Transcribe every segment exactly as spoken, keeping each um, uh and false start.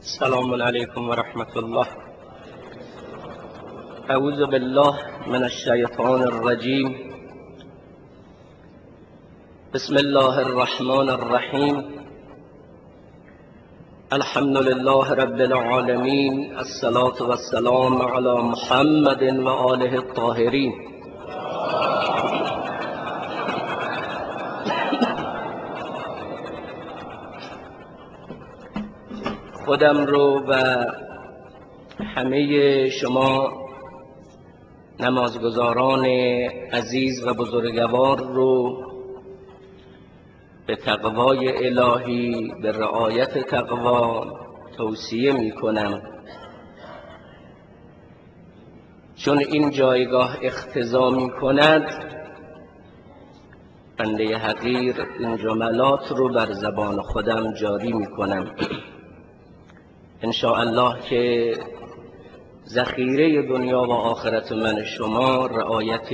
السلام علیکم و رحمت الله. اعوذ بالله من الشیطان الرجیم. بسم الله الرحمن الرحیم. الحمد لله رب العالمین. الصلاة والسلام علی محمد و آله الطاهرین. خودم رو و همه شما نمازگزاران عزیز و بزرگوار رو به تقوای الهی، به رعایت تقوا توصیه می کنم، چون این جایگاه اقتضا می کند بنده حقیر این جملات رو بر زبان خودم جاری می کنم. انشاءالله که ذخیره دنیا و آخرت من شما رعایت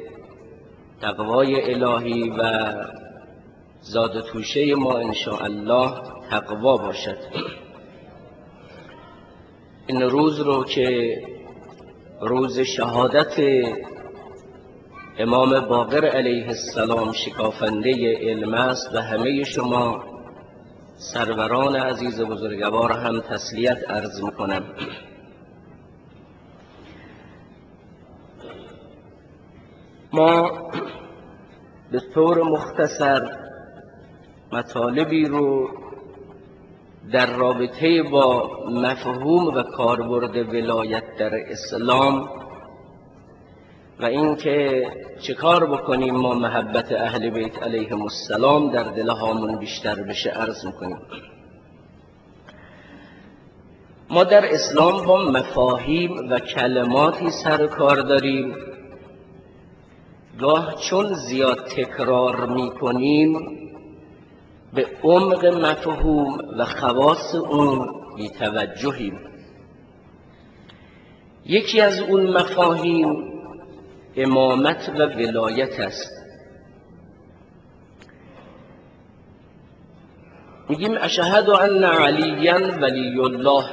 تقوای الهی و زاد توشه ما انشاءالله تقوا باشد. این روز رو که روز شهادت امام باقر علیه السلام شکافنده علم است و همه شما سروران عزیز و بزرگوار هم تسلیت عرض میکنم. ما به طور مختصر مطالبی رو در رابطه با مفهوم و کاربرد ولایت در اسلام و اینکه چه کار بکنیم ما محبت اهل بیت علیهم السلام در دلهامون بیشتر بشه عرض میکنیم. ما در اسلام با مفاهیم و کلماتی سر کار داریم، گاه چون زیاد تکرار میکنیم به عمق مفهوم و خواص اون بی توجهیم. یکی از اون مفاهیم امامت و ولایت است. میگیم اشهد ان علیا ولی الله،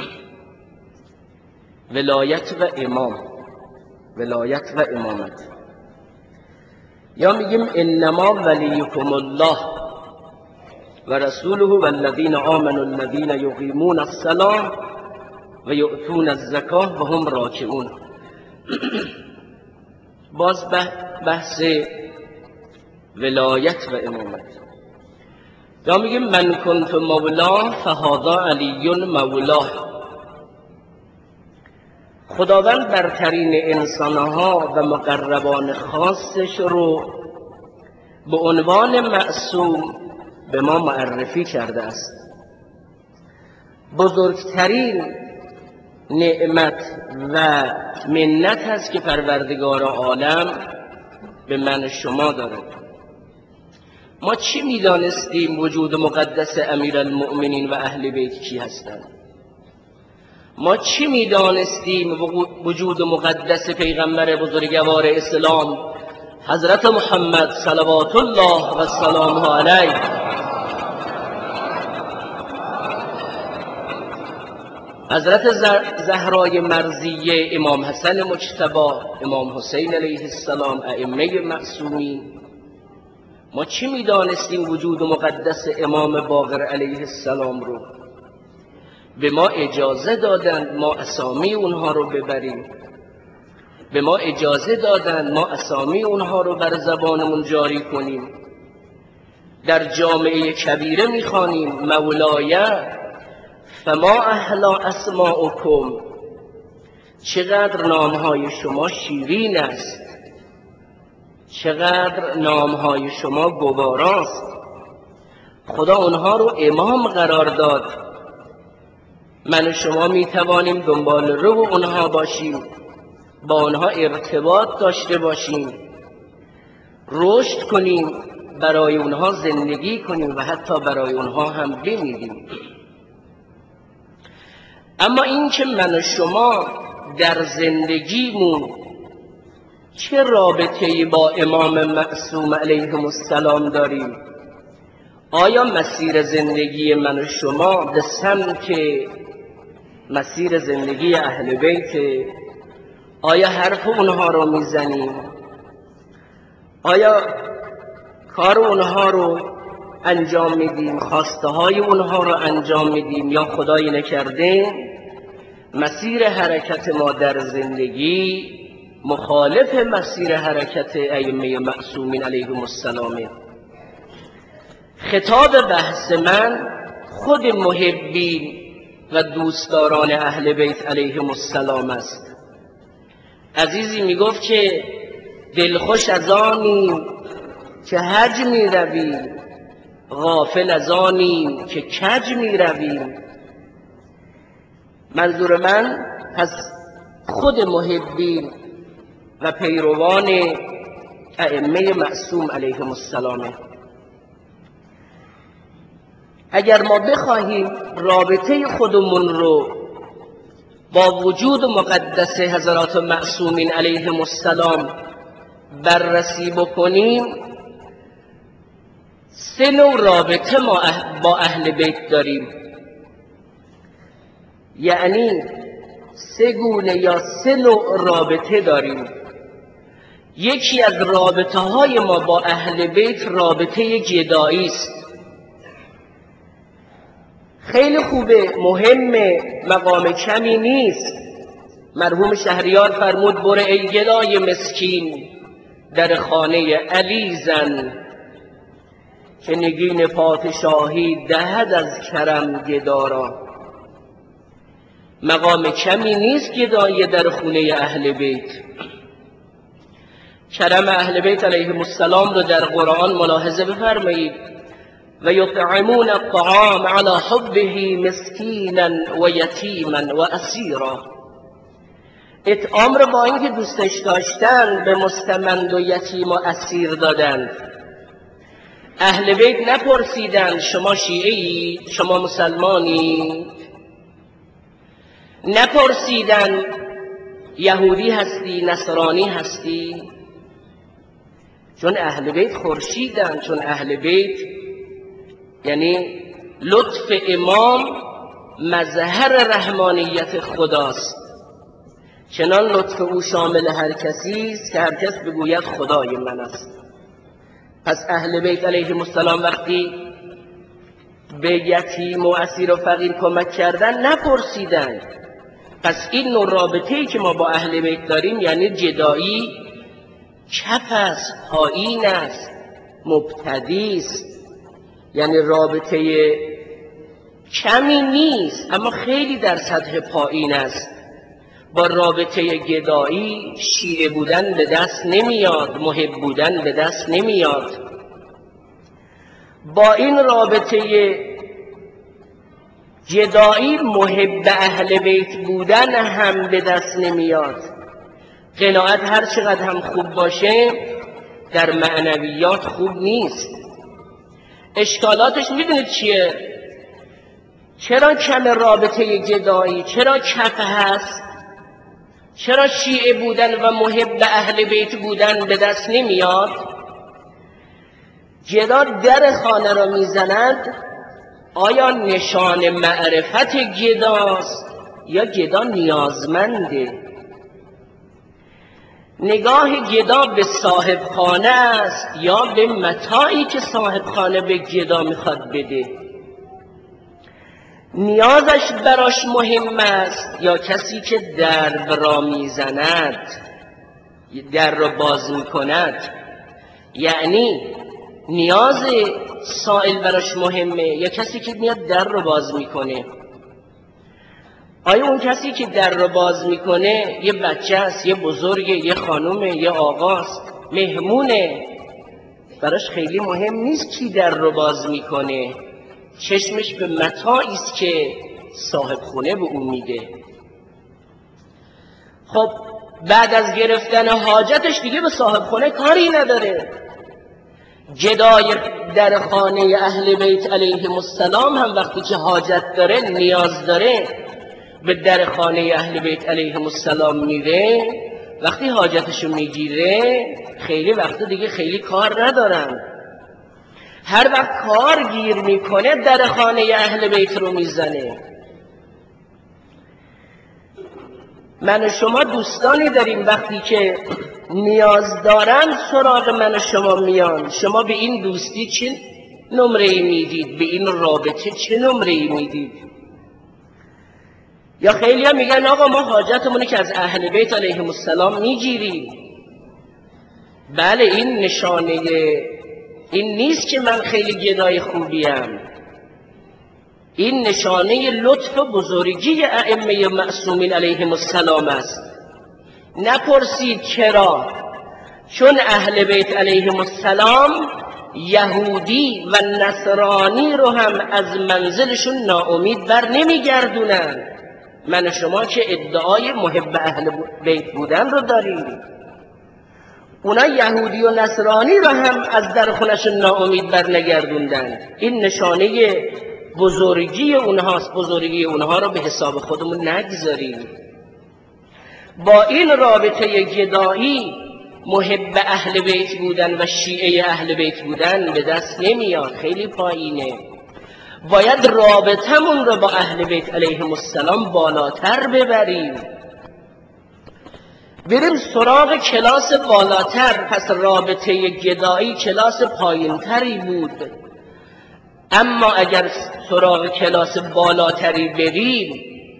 ولایت و امام، ولایت و امامت. یا میگیم انما ولیکم الله و رسوله و الذین آمنوا الذین یقیمون الصلاة و یؤتون الزکاة و هم راکعون. باز بحث ولایت و امامت. یا میگیم من کنت مولا فهذا علی مولاه. خداوند برترین انسانها و مقربان خاصش رو به عنوان معصوم به ما معرفی کرده است. بزرگترین نعمت و منت هست که پروردگار عالم به من شما داره. ما چی میدانستیم وجود مقدس امیرالمؤمنین و اهل بیت کی هستند؟ ما چی میدانستیم وجود مقدس پیغمبر بزرگوار اسلام حضرت محمد صلوات الله و سلامه علیه؟ حضرت زهرای مرضیه، امام حسن مجتبی، امام حسین علیه السلام، ائمه معصومین. ما چی میدانستیم وجود مقدس امام باقر علیه السلام رو؟ به ما اجازه دادند ما اسامی اونها رو ببریم، به ما اجازه دادند ما اسامی اونها رو بر زبانمون جاری کنیم. در جامعه کبیره میخوانیم مولایه فما احلا اسماءکم، چقدر نامهای شما شیرین است، چقدر نامهای شما گواراست. خدا اونها رو امام قرار داد. من و شما میتوانیم دنبال رو اونها باشیم، با اونها ارتباط داشته باشیم، رشد کنیم، برای اونها زندگی کنیم و حتی برای اونها هم بمیریم. اما این که من و شما در زندگیمون چه رابطه‌ای با امام معصوم علیهم السلام داریم؟ آیا مسیر زندگی من و شما به سمت مسیر زندگی اهل بیت. آیا حرف اونها رو میزنیم؟ آیا کار اونها رو انجام میدیم؟ خواسته های اونها رو انجام میدیم؟ یا خدایی نکرده مسیر حرکت ما در زندگی مخالف مسیر حرکت ائمه معصومین علیهم السلام؟ خطاب بحث من خود محبین و دوستداران اهل بیت علیهم السلام است. عزیزی میگفت که دلخوش از آنیم که حج می رویم، غافل از آنیم که کج می رویم. منظور من پس خود محبین و پیروان ائمه معصوم علیهم السلام. اگر ما بخواهیم رابطه خودمون رو با وجود مقدس حضرات معصومین علیهم السلام بررسی بکنیم، سه نوع رابطه ما با اهل بیت داریم. یعنی سه گونه یا سه نوع رابطه داریم. یکی از رابطه های ما با اهل بیت رابطه جدایی است. خیلی خوبه، مهمه، مقام کمی نیست. مرحوم شهریار فرمود بره ای گدای مسکین در خانه علی زن، که نگین پادشاهی دهد از کرم گدارا. مقام کمی نیست گدایی در خونه اهل بیت. کرم اهل بیت علیهم السلام رو در قرآن ملاحظه بفرمایید. و یطعمون الطعام علی حبه مسکینا و یتیما و اسیرا. اطعام رو با اینکه دوستش داشتن به مستمند و یتیم و اسیر دادند. اهل بیت نپرسیدند شما شیعه‌ای؟ شما مسلمانی؟ نپرسیدند یهودی هستی؟ نصرانی هستی؟ چون اهل بیت خورشیدند. چون اهل بیت یعنی لطف امام مظهر رحمانیت خداست. چنان لطف او شامل هر کسی است که هر کس بگوید خدای من است. پس اهل بیت علیهم السلام وقتی به یتیم و اسیر و فقیر کمک کردن نپرسیدن. پس این نوع رابطه‌ای که ما با اهل بیت داریم یعنی جدایی کف است، پایین است، مبتدی است. یعنی رابطه کمی نیست اما خیلی در سطح پایین است. با رابطه گدایی شیعه بودن به دست نمیاد، محب بودن به دست نمیاد. با این رابطه جدایی محب اهل بیت بودن هم به دست نمیاد. قناعت هر چقدر هم خوب باشه در معنویات خوب نیست. اشکالاتش میدونید چیه؟ چرا کم رابطه جدایی؟ چرا کف هست؟ چرا شیعه بودن و محب اهل بیت بودن به دست نمیاد؟ جدا در خانه را میزنند. آیا نشان معرفت جداست یا جدا نیازمنده؟ نگاه جدا به صاحب خانه است یا به متاعی که صاحب خانه به جدا میخواد بده؟ نیازش براش مهم است یا کسی که در را میزند، در را باز میکند؟ یعنی نیاز سائل براش مهمه یا کسی که میاد در را باز میکنه؟ آیا اون کسی که در را باز میکنه یه بچه است، یه بزرگه، یه خانومه، یه آقاست، مهمونه؟ براش خیلی مهم نیست کی در را باز میکنه. چشمش به متاعی است که صاحب خونه به اون میده. خب بعد از گرفتن حاجتش دیگه به صاحب خونه کاری نداره. جدای در خانه اهل بیت علیهم السلام هم وقتی که حاجت داره، نیاز داره، به در خانه اهل بیت علیهم السلام میره. وقتی حاجتشو میگیره خیلی وقت دیگه خیلی کار ندارن. هر وقت کار گیر میکنه در خانه اهل بیت رو میزنه. من و شما دوستانی داریم وقتی که نیاز دارن سراغ من و شما میان. شما به این دوستی چه نمره ای میدید؟ به این رابطه چه نمره ای میدید؟ یا خیلی هم میگن آقا ما حاجتمونه که از اهل بیت علیهم السلام میگیریم. بله، این نشانه این نیست که من خیلی گدای خوبیم، این نشانه لطف و بزرگی ائمه معصومین علیهم السلام است. نپرسید چرا؟ چون اهل بیت علیهم السلام یهودی و نصرانی رو هم از منزلشون ناامید بر نمیگردونن. من و شما که ادعای محب اهل بیت بودن رو داریم، اونا یهودی و نصرانی رو هم از در خونشون ناامید بر نگردوندن. این نشانه بزرگی اونهاست. بزرگی اونها رو به حساب خودمون نگذاریم. با این رابطه گدایی محب اهل بیت بودن و شیعه اهل بیت بودن به دست نمیاد، خیلی پایینه. باید رابطمون رو با اهل بیت علیهم السلام بالاتر ببریم، بریم سراغ کلاس بالاتر. پس رابطه گدایی کلاس پایینتری بود. اما اگر سراغ کلاس بالاتری بریم،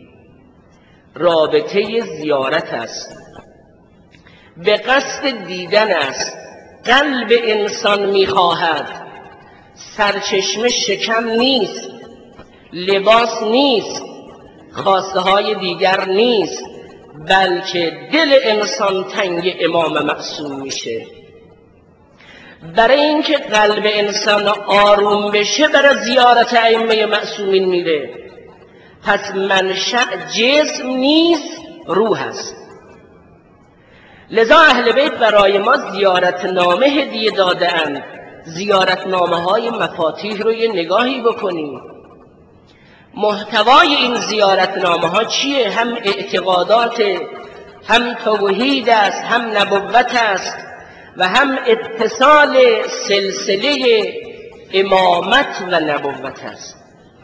رابطه زیارت است، به قصد دیدن است. قلب انسان میخواهد، سرچشمه شکم نیست، لباس نیست، خواسته های دیگر نیست، بلکه دل انسان تنگ امام معصوم میشه. برای اینکه قلب انسان آروم بشه برای زیارت ائمه معصومین میره. پس منشأ جسم نیست، روح است. لذا اهل بیت برای ما زیارت نامه هدیه داده اند. زیارت نامه های مفاتیح رو یه نگاهی بکنیم. محتوای این زیارت نامه ها چیه؟ هم اعتقادات، هم توحید است، هم نبوت است و هم اتصال سلسله امامت و نبوت است.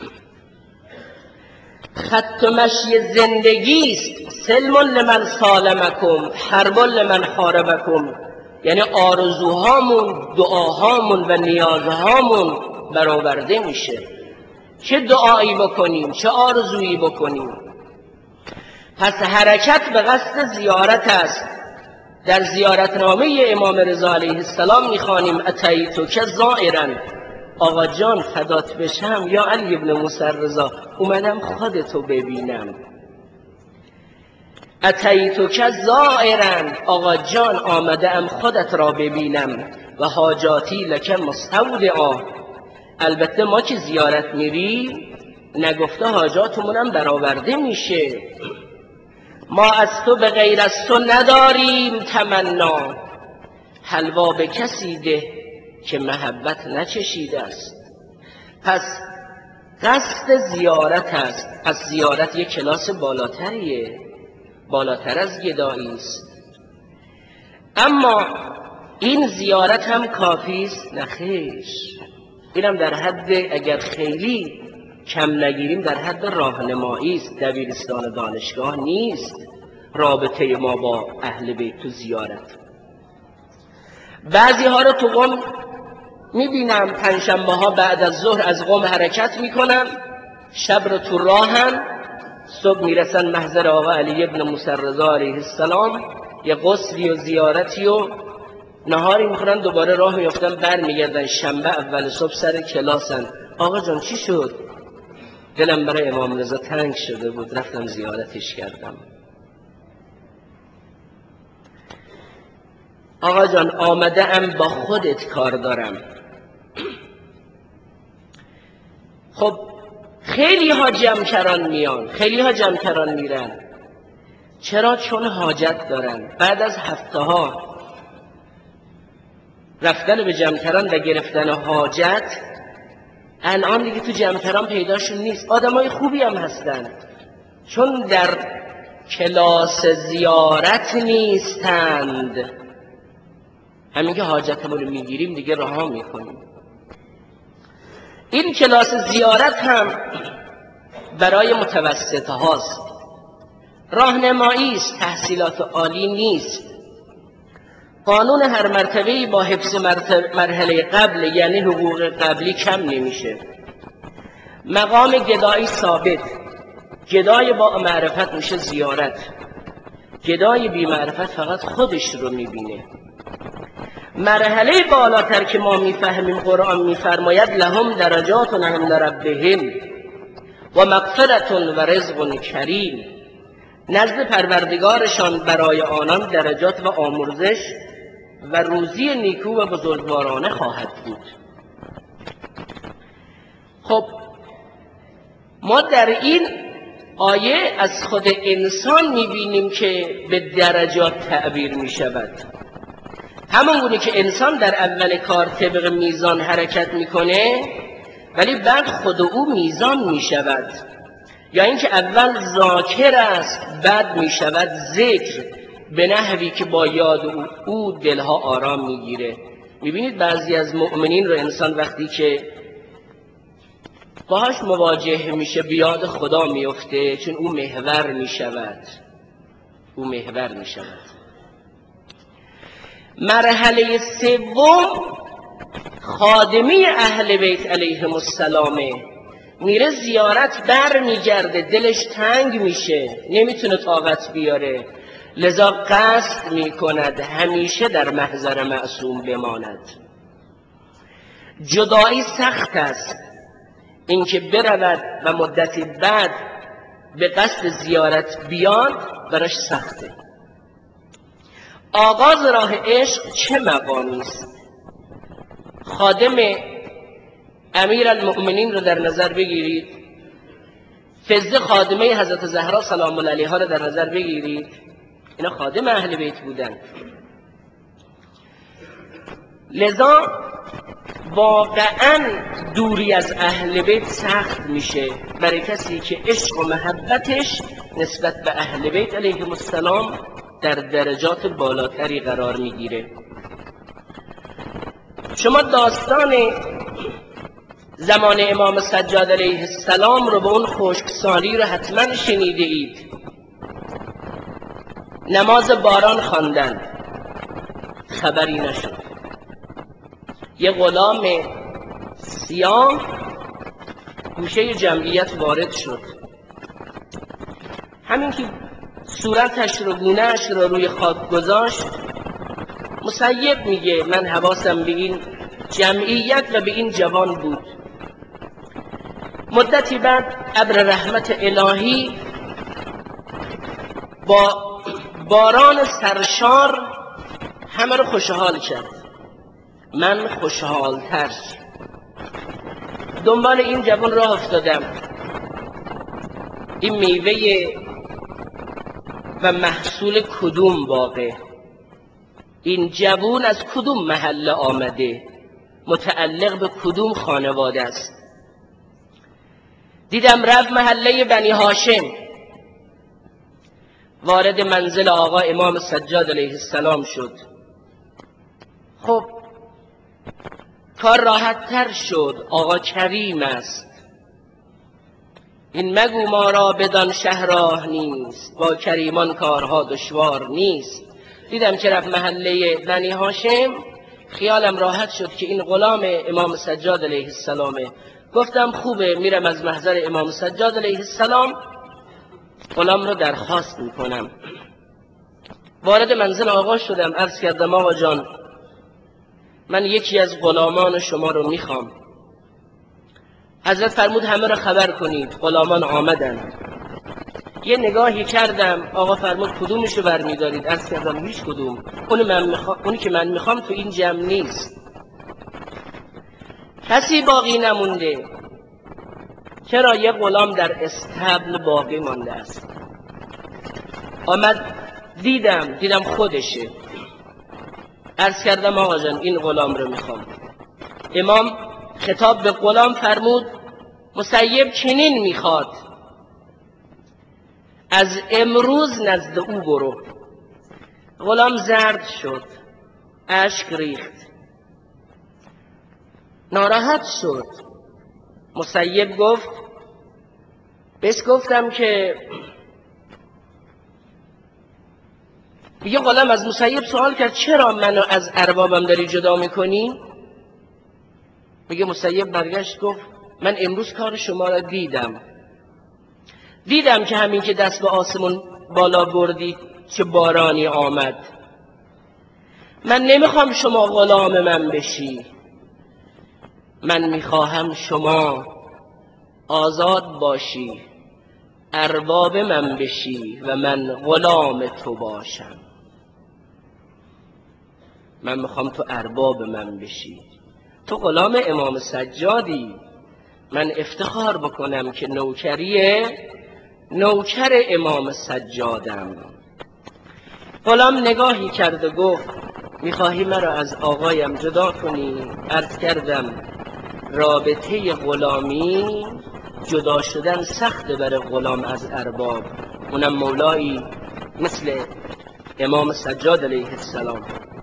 خط مشی زندگی است. سلم لمن سالمکم، حرب لمن حاربکم. یعنی آرزوهامون، دعاهامون و نیازهامون برآورده میشه. چه دعایی بکنیم، چه آرزویی بکنیم. پس حرکت به قصد زیارت است. در زیارتنامه امام رضا علیه السلام میخوانیم اتیتک زائرا. آقا جان فدات بشم یا علی ابن موسی رضا، اومدم خودتو ببینم. اتیتک زائرا، آقا جان آمده ام خودت را ببینم. و حاجاتی لک مستودعا. البته ما که زیارت میریم نگفته حاجاتمونم برآورده میشه. ما از تو به غیر از تو نداریم تمنا. حلوا به کسی ده که محبت نچشیده است. پس قصد زیارت است. از زیارت یک کلاس بالاتریه، بالاتر از گدایی است. اما این زیارت هم کافی است؟ نخیر. اینم در حد، اگر خیلی کم نگیریم، در حد راهنمایی است، دبیرستان دانشگاه نیست. رابطه ما با اهل بیت تو زیارت. بعضی ها رو تو قم میبینم پنجشنبه ها بعد از ظهر از قم حرکت میکنن، شب رو تو راهن، صبح میرسن محضر آقا علی ابن موسی رضا علیه السلام، یه غسلی و زیارتی و نهاری میخورن، دوباره راه میافتن، بر میگردن. شنبه اول صبح سر کلاسن. آقا جان چی شد؟ دلم برای امام رضا تنگ شده بود، رفتم زیارتش کردم. آقا جان آمده ام با خودت کار دارم. خب خیلی ها جمکران میان، خیلی ها جمکران میرن. چرا؟ چون حاجت دارن. بعد از هفته ها رفتن به جمکران و گرفتن حاجت، الان دیگه تو جمکران پیداشون نیست. آدمای خوبی هم هستن، چون در کلاس زیارت نیستند. همین که حاجتمون رو میگیریم دیگه رها میکنیم. این کلاس زیارت هم برای متوسطه هاست. راهنمایی است، تحصیلات عالی نیست. قانون هر مرتبه‌ای با حفظ مرحله قبل یعنی حقوق قبلی کم نمیشه. مقام گدایی ثابت، گدای با معرفت میشه زیارت، گدای بی معرفت فقط خودش رو میبینه. مرحله بالاتر که ما میفهمیم قرآن میفرماید لهم درجات عند ربهم و مغفرت و رزق کریم، نزد پروردگارشان برای آنان درجات و آمرزش و روزی نیکو و بزرگوارانه خواهد بود. خب ما در این آیه از خود انسان میبینیم که به درجات تعبیر میشود. همون گونه که انسان در اول کار طبق میزان حرکت میکنه ولی بعد خود او میزان میشود، یا اینکه اول ذاکر است بعد میشود ذکر، به نحوی که با یاد او, او دلها آرام میگیره. میبینید بعضی از مؤمنین رو انسان وقتی که باهاش مواجه میشه به یاد خدا میفته، چون او محور میشود، او محور میشود. مرحله سوم خادمی اهل بیت علیهم السلام، میره زیارت بر میگرده، دلش تنگ میشه، نمیتونه طاقت بیاره، لذا قصد میکند همیشه در محضر معصوم بماند. جدایی سخت است، اینکه برود و مدتی بعد به قصد زیارت بیاد براش سخته. آغاز راه عشق چه مقامی است؟ خادم امیر المؤمنین رو در نظر بگیرید، فضه خادمه حضرت زهرا سلام الله علیها رو در نظر بگیرید، اینا خادم اهل بیت بودن. لذا واقعا دوری از اهل بیت سخت میشه برای کسی که عشق و محبتش نسبت به اهل بیت علیهم السلام در درجات بالاتری قرار میگیره. شما داستان زمان امام سجاد علیه السلام رو به اون خشکسالی رو حتما شنیده اید. نماز باران خواندن، خبری نشد. یه غلام سیاه گوشه جمعیت وارد شد، همین که صورتش رو گونهش رو روی خاک گذاشت، مسیب میگه من حواسم به این جمعیت و به این جوان بود. مدتی بعد ابر رحمت الهی با باران سرشار همه رو خوشحال کرد. من خوشحالتر دنبال این جوان راه افتادم. این میوه و محصول کدوم باغه؟ این جوان از کدوم محله آمده؟ متعلق به کدوم خانواده است؟ دیدم رفت محله بنی هاشم، وارد منزل آقا امام سجاد علیه السلام شد. خب کار راحت تر شد، آقا کریم است. این مگو ما را بدان شهراه نیست، با کریمان کارها دشوار نیست. دیدم که رفت محله بنی هاشم، خیالم راحت شد که این غلام امام سجاد علیه السلامه. گفتم خوبه، میرم از محضر امام سجاد علیه السلام غلام رو درخواست میکنم. وارد منزل آقا شدم، عرض کردم آقا جان من یکی از غلامان شما رو میخوام. حضرت فرمود همه رو خبر کنید، غلامان آمدن. یه نگاهی کردم، آقا فرمود کدومشو برمیدارید؟ عرض کردم هیچ کدوم، اونی, من میخوام، اونی که من میخوام تو این جمع نیست. کسی باقی نمونده. چرا؟ یه غلام در استبل باقی مانده است. آمد دیدم دیدم خودشه. عرض کردم آقا جان این غلام رو میخوام. امام خطاب به غلام فرمود مسیب چنین میخواد، از امروز نزد او برو. غلام زرد شد، اشک ریخت، ناراحت شد. مسیب گفت، بهش گفتم که میگه غلام از مسیب سوال کرد چرا منو از اربابم داری جدا میکنی؟ میگه مسیب برگشت گفت من امروز کار شما را دیدم دیدم که همین که دست به آسمون بالا بردی چه بارانی آمد. من نمیخوام شما غلام من بشی، من میخواهم شما آزاد باشی، ارباب من بشی و من غلام تو باشم. من میخوام تو ارباب من بشی، تو غلام امام سجادی، من افتخار بکنم که نوکریه نوکر امام سجادم. غلام نگاهی کرد و گفت میخواهی مرا از آقایم جدا کنی؟ عرض کردم رابطه غلامی جدا شدن سخت بر غلام از ارباب، اونم مولایی مثل امام سجاد علیه السلام.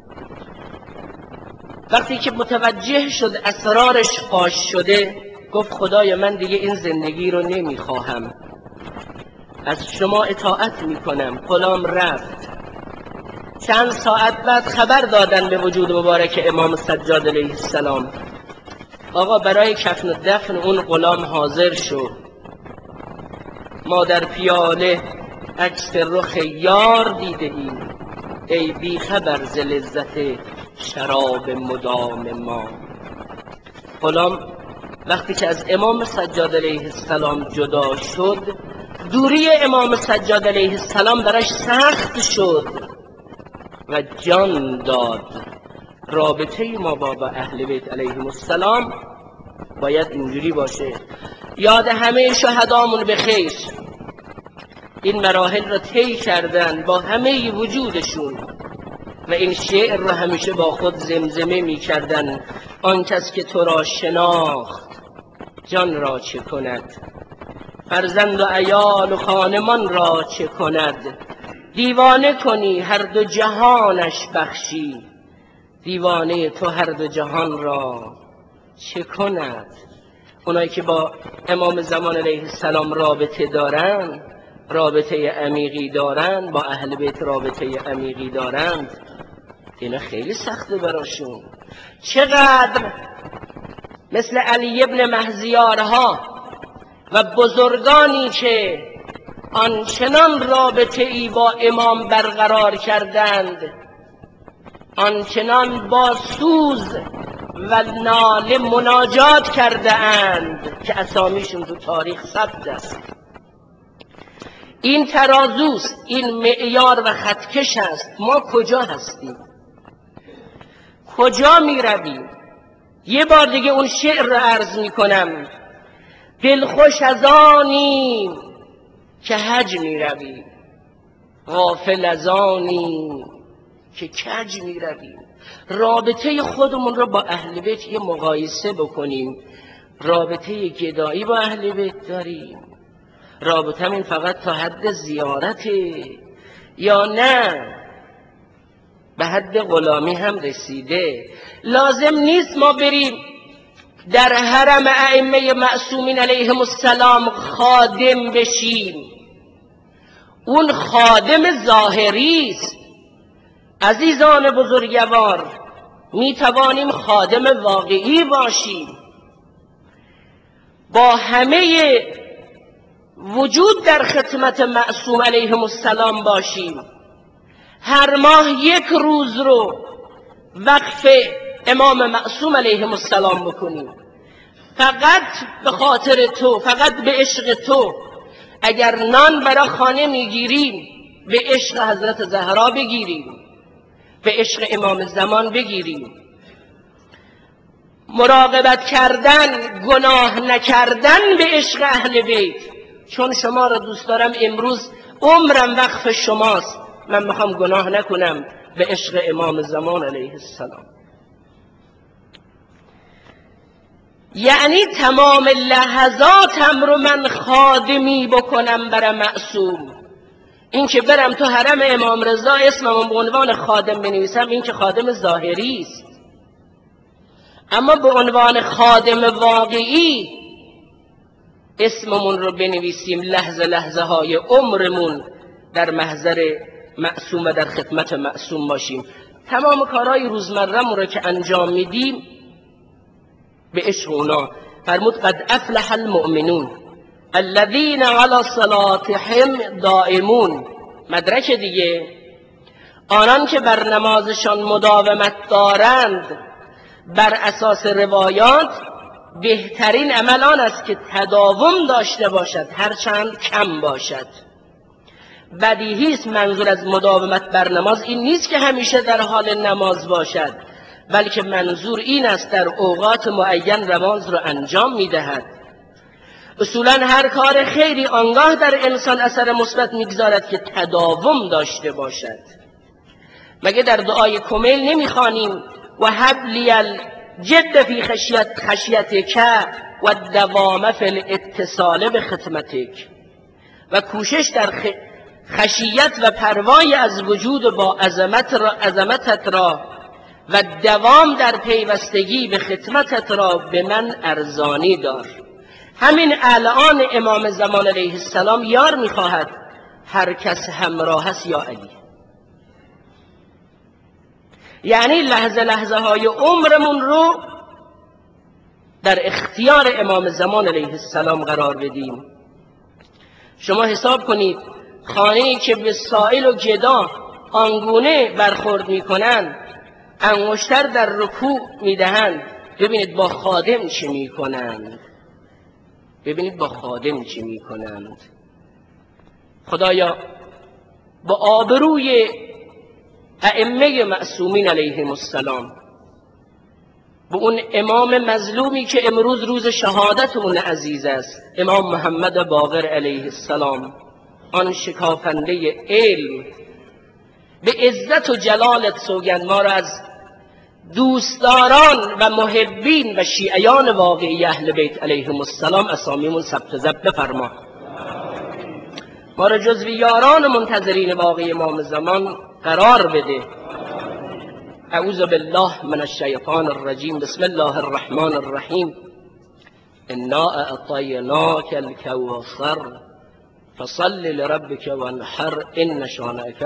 وقتی که متوجه شد اسرارش فاش شده گفت خدای من دیگه این زندگی رو نمیخواهم، از شما اطاعت میکنم. غلام رفت. چند ساعت بعد خبر دادن به وجود مبارک امام سجاد علیه السلام آقا برای کفن و دفن اون غلام حاضر شو. ما در پیاله عکس رخ یار دیده ایم، ای بی خبر ز لذت شراب مدام ما. غلام وقتی که از امام سجاد علیه السلام جدا شد دوری امام سجاد علیه السلام براش سخت شد و جان داد. رابطه ما با اهل بیت علیهم السلام باید اینجوری باشه. یاد همه شهدامون بخیر، این مراحل را طی کردن با همه وجودشون و این شعر را همیشه با خود زمزمه می کردن. آن کس که تو را شناخت جان را چه کند، فرزند و عیال و خانمان را چه کند. دیوانه کنی هر دو جهانش بخشی، دیوانه تو هر دو جهان را چه کند. اونایی که با امام زمان علیه السلام رابطه دارن، رابطه عمیقی دارن، با اهل بیت رابطه عمیقی دارند، اینا خیلی سخته براشون. چقدر مثل علی ابن مهزیارها و بزرگانی که آنچنان رابطه ای با امام برقرار کردند، آنچنان با سوز و ناله مناجات کرده اند که اسامیشون تو تاریخ ثبت است. این ترازوست، این معیار و خطکش است. ما کجا هستیم؟ کجا می رویم؟ یه بار دیگه اون شعر رو عرض می کنم. دلخوش از آنیم که حج می رویم، غافل از آنیم که کج می رویم. رابطه خودمون رو با اهل بیت یه مقایسه بکنیم. رابطه گدایی با اهل بیت داریم؟ رابطه من فقط تا حد زیارته یا نه به حد غلامی هم رسیده؟ لازم نیست ما بریم در حرم ائمه معصومین علیهم السلام خادم بشیم. اون خادم ظاهری است. عزیزان بزرگوار، می توانیم خادم واقعی باشیم، با همه وجود در خدمت معصوم علیهم السلام باشیم. هر ماه یک روز رو وقف امام معصوم علیهم السلام بکنیم، فقط به خاطر تو، فقط به عشق تو. اگر نان برای خانه میگیریم به عشق حضرت زهرا بگیریم، به عشق امام زمان بگیریم. مراقبت کردن، گناه نکردن به عشق اهل بیت. چون شما را دوست دارم، امروز عمرم وقف شماست، من میخوام گناه نکنم به عشق امام زمان علیه السلام. یعنی تمام لحظاتم رو من خادمی بکنم برای معصوم. این که برم تو حرم امام رضا اسمم به عنوان خادم بنویسم، این که خادم ظاهری است. اما به عنوان خادم واقعی اسممون رو بنویسیم، لحظه لحظه های عمرمون در محضر معصوم و در خدمت معصوم باشیم. تمام کارهای روزمره‌مون رو که انجام میدیم به عشق اونا. فرمود قد افلح المؤمنون الذین علی صلاتهم دائمون. مدرک دیگه، آنان که بر نمازشان مداومت دارند. بر اساس روایات بهترین عمل آن است که تداوم داشته باشد، هرچند کم باشد. بدیهی است منظور از مداومت بر نماز این نیست که همیشه در حال نماز باشد، بلکه منظور این است در اوقات معین نماز را انجام می‌دهد. اصولا هر کار خیری آنگاه در انسان اثر مثبت می‌گذارد که تداوم داشته باشد. مگه در دعای کمیل نمی‌خوانیم و هب لی الجد فی خشیت خشیتک و الدوام فی الاتصال بخدمتک؟ و کوشش در خشیت و پروای از وجود با عظمت را عظمتت را و دوام در پیوستگی به خدمتت را به من ارزانی دار. همین الان امام زمان علیه السلام یار می‌خواهد، هر کس همراه است یا علی. یعنی لحظه لحظه های عمرمون رو در اختیار امام زمان علیه السلام قرار بدیم. شما حساب کنید خانه‌ای که به سائل و گدا آنگونه برخورد میکنند، انگشتر در رکوع میدهند، ببینید با خادم چی میکنند، ببینید با خادم چی میکنند. خدایا با آبروی ائمه معصومین علیهم السلام، به اون امام مظلومی که امروز روز شهادت اون عزیز است، امام محمد باقر علیه السلام، آن شکافنده علم، به عزت و جلالت سوگند ما را از دوستداران و محبین و شیعیان واقعی اهل بیت علیهم السلام اسامیمون ثبت ضبط بفرما. ما را جزو یاران منتظرین واقعی امام زمان قرار بده. اعوذ بالله من الشیطان الرجیم. بسم الله الرحمن الرحیم. انا اعطیناک الکوثر فصل لربک وانحر ان شانئک